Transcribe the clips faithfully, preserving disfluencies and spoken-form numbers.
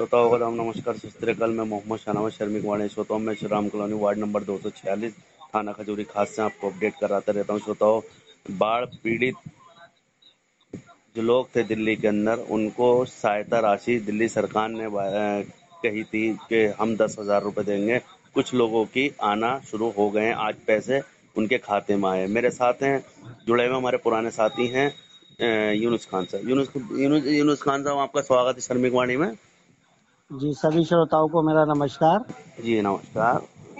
श्रोताओं को राम नमस्कार, सत श्री अकाल। मैं मोहम्मद शाहनवाज शर्मिक वाणी श्रोताओं में Shri Ram colony ward number दो सौ छियालीस थाना खजूरी खास से आपको अपडेट कराता रहता हूँ। श्रोताओं, बाढ़ पीड़ित जो लोग थे दिल्ली के अंदर, उनको सहायता राशि दिल्ली सरकार ने अ, कही थी कि हम दस हजार रुपये देंगे। कुछ लोगों की आना शुरू हो गए हैं, आज पैसे उनके खाते में आए। मेरे साथ हैं जुड़े हुए हमारे पुराने साथी हैं अ, यूनुस खान साहब। यूनुस यूनुस यूनुस खान साहब, आपका स्वागत है शर्मिक वाणी में। जी, सभी श्रोताओं को मेरा नमस्कार। जी नमस्कार।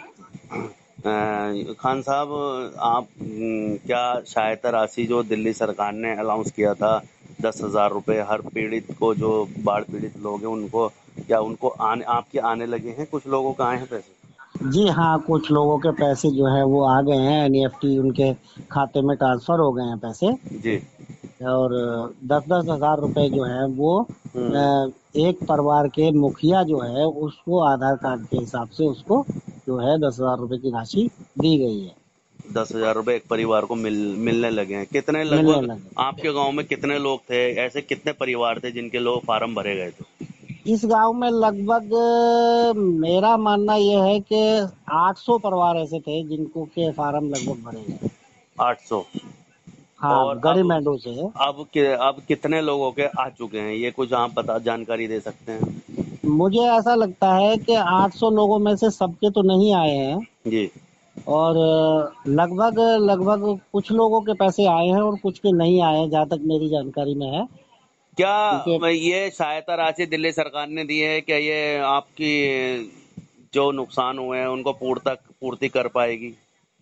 अ, खान साहब, आप न, क्या सहायता राशि जो दिल्ली सरकार ने अनाउंस किया था दस हजार रुपये हर पीड़ित को, जो बाढ़ पीड़ित लोग हैं उनको, क्या उनको आने आपके आने लगे हैं? कुछ लोगों का आए हैं पैसे? जी हाँ, कुछ लोगों के पैसे जो है वो आ गए हैं, एन ई एफ टी उनके खाते में ट्रांसफर हो गए हैं पैसे। जी। और दस दस हजार रुपए जो है वो हम्म। अ, एक परिवार के मुखिया जो है उसको आधार कार्ड के हिसाब से उसको जो है दस हजार रुपए की राशि दी गई है। दस हजार रुपये एक परिवार को मिल मिलने लगे हैं। कितने मिलने लगभग लगे। आपके गांव में कितने लोग थे? ऐसे कितने परिवार थे जिनके लोग फार्म भरे गए थे? इस गांव में लगभग अ, मेरा मानना यह है कि आठ सौ परिवार ऐसे थे जिनको के फार्म लगभग भरे गए। आठ सौ। हाँ, और गड़ी अब मेंढू से है। अब कि, अब कितने लोगों के आ चुके हैं, ये कुछ आप बता जानकारी दे सकते हैं? मुझे ऐसा लगता है कि आठ सौ लोगों में से सबके तो नहीं आए हैं। जी। और लगभग लगभग कुछ लोगों के पैसे आए हैं और कुछ के नहीं आए हैं, जहाँ तक मेरी जानकारी में है। क्या क्योंकि मैं ये सहायता राशि दिल्ली सरकार ने दी है, क्या ये आपकी जो नुकसान हुए हैं उनको पूर्ति पूर्ति कर पाएगी?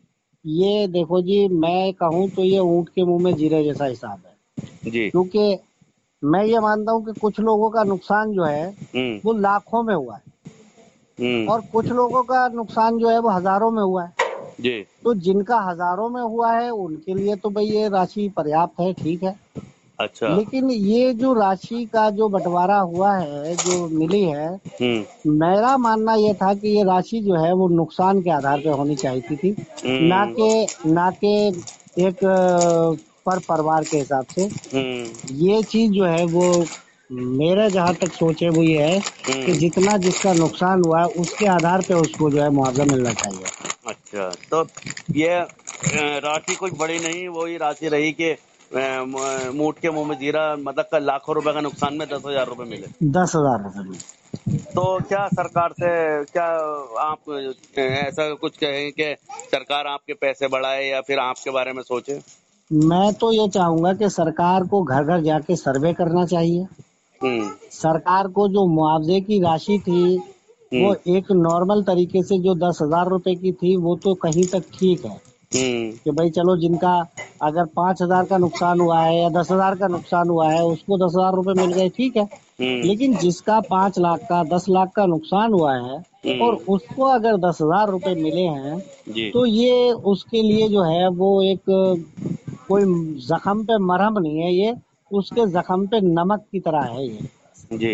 ये देखो जी, मैं कहूँ तो ये ऊंट के मुंह में जीरे जैसा हिसाब है। जी। क्योंकि मैं ये मानता हूँ कि कुछ लोगों का नुकसान जो है हम्म। वो लाखों में हुआ है हम्म। और कुछ लोगों का नुकसान जो है वो हजारों में हुआ है। जी। तो जिनका हजारों में हुआ है उनके लिए तो भाई ये राशि पर्याप्त है, ठीक है। अच्छा। लेकिन ये जो राशि का जो बंटवारा हुआ है, जो मिली है, हम्म। मेरा मानना ये था कि ये राशि जो है वो नुकसान के आधार पे होनी चाहिए थी, ना हम्म। के ना के एक अ, पर परिवार के हिसाब से। हम्म। ये चीज जो है वो मेरा जहाँ तक सोच है वो ये है कि हम्म। जितना जिसका नुकसान हुआ है उसके आधार पे उसको जो है मुआवजा मिलना चाहिए। अच्छा, तो ये अ, राशि कुछ बड़ी नहीं, वही राशि रही कि अ, म- मूठ के मुंह में जीरा, मतलब कल लाखों रुपए का नुकसान में दस हजार रुपए मिले। दस हजार रुपये में। तो क्या सरकार से, क्या आप अ, ऐसा कुछ कहें कि सरकार आपके पैसे बढ़ाए या फिर आपके बारे में सोचे? मैं तो ये चाहूंगा कि सरकार को घर घर जाके सर्वे करना चाहिए। हम्म। सरकार को जो मुआवजे की राशि थी वो हम्म। एक नॉर्मल तरीके से जो दस हजार रुपए की थी वो तो कहीं तक ठीक है हम्म। कि भाई चलो, जिनका अगर पांच हजार का नुकसान हुआ है या दस हजार का नुकसान हुआ है उसको दस हजार रुपए मिल गए, ठीक है। हम्म। लेकिन जिसका पांच लाख का दस लाख का नुकसान हुआ है और हम्म। उसको अगर दस हजार रुपए मिले हैं जी। तो ये उसके लिए जो है वो एक कोई जख्म पे मरहम नहीं है, ये उसके जख्म पे नमक की तरह है ये। जी।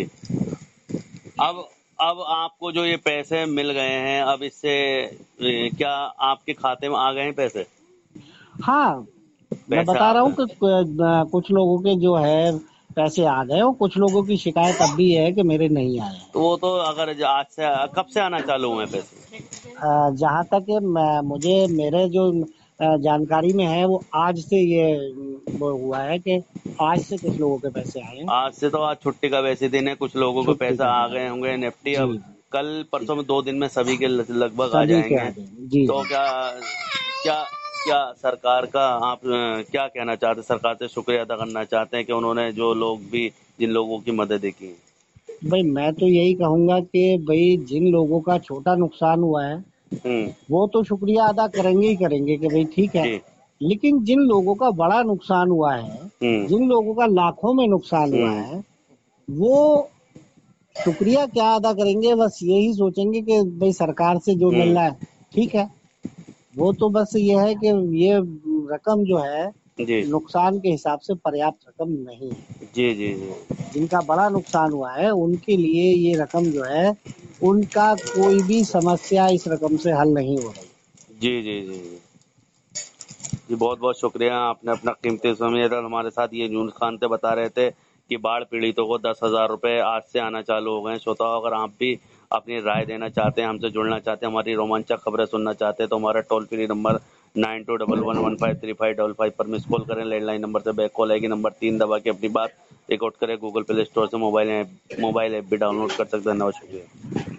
अब अब आपको जो ये पैसे मिल गए हैं, अब इससे ए, क्या आपके खाते में आ गए हैं पैसे? हाँ, मैं पैसे बता आ रहा हूँ गए? कि कु- कुछ लोगों के जो है पैसे आ गए और कुछ लोगों की शिकायत अब भी है कि मेरे नहीं आए हैं। तो वो तो अगर ज- आज से कब से आना चालू हुए हैं पैसे? अ, जहाँ तक है, मैं मुझे मेरे जो अ, जानकारी में है वो आज से ये वो हुआ है कि आज से कुछ लोगों के पैसे आए हैं। आज से तो, आज छुट्टी का वैसे दिन है, कुछ लोगों को छुट्टी पैसा का आ दिन गए होंगे निफ्टी। है। अब जी, कल परसों में दो दिन में सभी के ल- लगभग आ सभी के आ जाएंगे। गए हैं। जी तो जी। क्या क्या क्या सरकार का आप अ, क्या कहना चाहते हैं? सरकार से शुक्रिया अदा करना चाहते हैं कि उन्होंने जो लोग भी, जिन लोगों की मदद की है? भाई मैं तो यही कहूंगा कि भाई जिन लोगों का छोटा नुकसान हुआ है हम्म। वो तो शुक्रिया अदा करेंगे ही करेंगे कि भाई ठीक है। जी। लेकिन जिन लोगों का बड़ा नुकसान हुआ है, हम्म। जिन लोगों का लाखों में नुकसान हुआ हम्म। है, वो शुक्रिया क्या अदा करेंगे, बस यही सोचेंगे कि भाई सरकार से जो मिल हम्म। रहा है ठीक है। वो तो बस ये है कि ये रकम जो है जी नुकसान के हिसाब से पर्याप्त रकम नहीं है। जी जी जी जिनका बड़ा नुकसान हुआ है उनके लिए ये रकम जो है, उनका कोई भी समस्या इस रकम से हल नहीं हो रही। जी जी जी जी जी बहुत बहुत शुक्रिया, आपने अपना कीमती समय इधर हमारे साथ ये यूनुस खान से बता रहे थे कि बाढ़ पीड़ितों को दस हजार रुपए आज से आना चालू हो गए। श्रोताओं, अगर आप भी अपनी राय देना चाहते हैं, हमसे जुड़ना चाहते हैं, हमारी रोमांचक खबरें सुनना चाहते हैं, तो हमारा toll free number nine two double one one five three five double five पर मिस कॉल करें। लैंडलाइन नंबर से बैक कॉल आएगी, नंबर तीन दबा के अपनी बात रिकॉर्ड करें। गूगल प्ले स्टोर से मोबाइल ऐप मोबाइल ऐप भी डाउनलोड कर सकते हैं। नमस्कार।